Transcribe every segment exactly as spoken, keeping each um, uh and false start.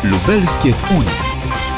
Lubelskie w Unii.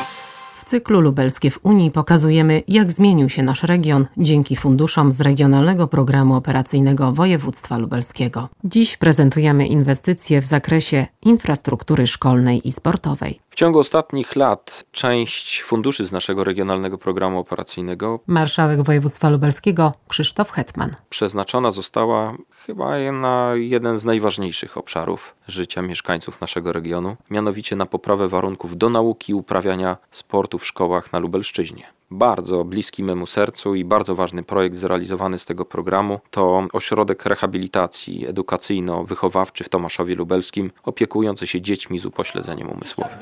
W cyklu Lubelskie w Unii pokazujemy, jak zmienił się nasz region dzięki funduszom z Regionalnego Programu Operacyjnego Województwa Lubelskiego. Dziś prezentujemy inwestycje w zakresie infrastruktury szkolnej i sportowej. W ciągu ostatnich lat część funduszy z naszego Regionalnego Programu Operacyjnego Marszałek Województwa Lubelskiego Krzysztof Hetman przeznaczona została chyba na jeden z najważniejszych obszarów życia mieszkańców naszego regionu, mianowicie na poprawę warunków do nauki i uprawiania sportu w szkołach na Lubelszczyźnie. Bardzo bliski memu sercu i bardzo ważny projekt zrealizowany z tego programu to ośrodek rehabilitacji edukacyjno-wychowawczy w Tomaszowie Lubelskim opiekujący się dziećmi z upośledzeniem umysłowym.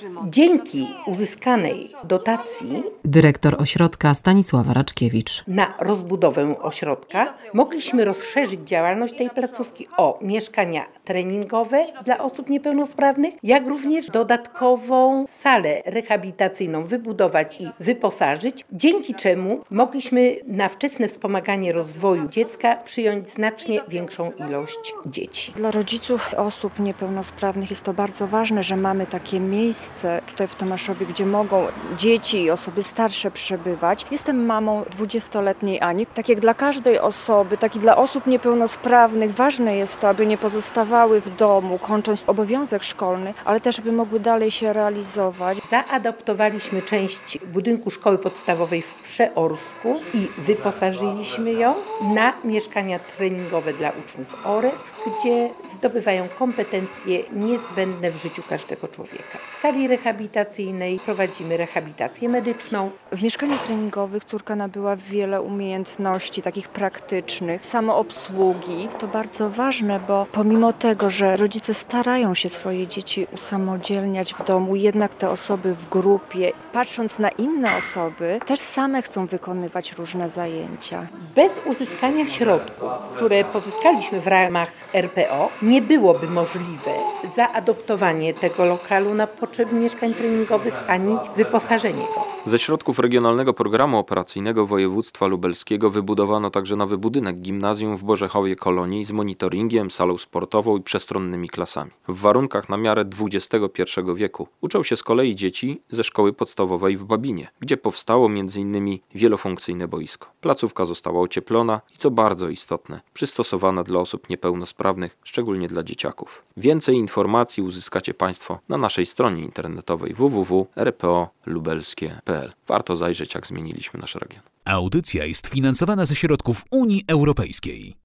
Dzięki uzyskanej dotacji dyrektor ośrodka Stanisława Raczkiewicz. Na rozbudowę ośrodka mogliśmy rozszerzyć działalność tej placówki o mieszkania treningowe dla osób niepełnosprawnych, jak również dodatkową salę rehabilitacyjną wybudować i wyposażyć, dzięki czemu mogliśmy na wczesne wspomaganie rozwoju dziecka przyjąć znacznie większą ilość dzieci. Dla rodziców osób niepełnosprawnych jest to bardzo ważne, że mamy takie miejsce tutaj w Tomaszowie, gdzie mogą dzieci i osoby starsze przebywać. Jestem mamą dwudziestoletniej Ani. Tak jak dla każdej osoby, tak i dla osób niepełnosprawnych ważne jest to, aby nie pozostawały w domu, kończąc obowiązek szkolny, ale też aby mogły dalej się realizować. Zaadaptowaliśmy część budynku szkoły podstawowej w Przeorsku i wyposażyliśmy ją na mieszkania treningowe dla uczniów O R E F, gdzie zdobywają kompetencje niezbędne w życiu każdego człowieka. W sali rehabilitacyjnej prowadzimy rehabilitację medyczną. W mieszkaniach treningowych córka nabyła wiele umiejętności takich praktycznych, samoobsługi. To bardzo ważne, bo pomimo tego, że rodzice starają się swoje dzieci usamodzielniać w domu, jednak te osoby w grupie, patrząc na inne osoby, też same chcą wykonywać różne zajęcia. Bez uzyskania środków, które pozyskaliśmy w ramach R P O, nie byłoby możliwe zaadoptowanie tego lokalu na potrzeby mieszkań treningowych ani wyposażenie go. Ze środków Regionalnego Programu Operacyjnego Województwa Lubelskiego wybudowano także nowy budynek gimnazjum w Bożechowie Kolonii z monitoringiem, salą sportową i przestronnymi klasami. W warunkach na miarę dwudziestego pierwszego wieku uczą się z kolei dzieci ze szkoły podstawowej w Babinie, gdzie powstało między innymi wielofunkcyjne boisko. Placówka została ocieplona i, co bardzo istotne, przystosowana dla osób niepełnosprawnych, szczególnie dla dzieciaków. Więcej informacji uzyskacie Państwo na naszej stronie internetowej w w w kropka r p o lubelskie kropka p l. Warto zajrzeć, jak zmieniliśmy nasz region. Audycja jest finansowana ze środków Unii Europejskiej.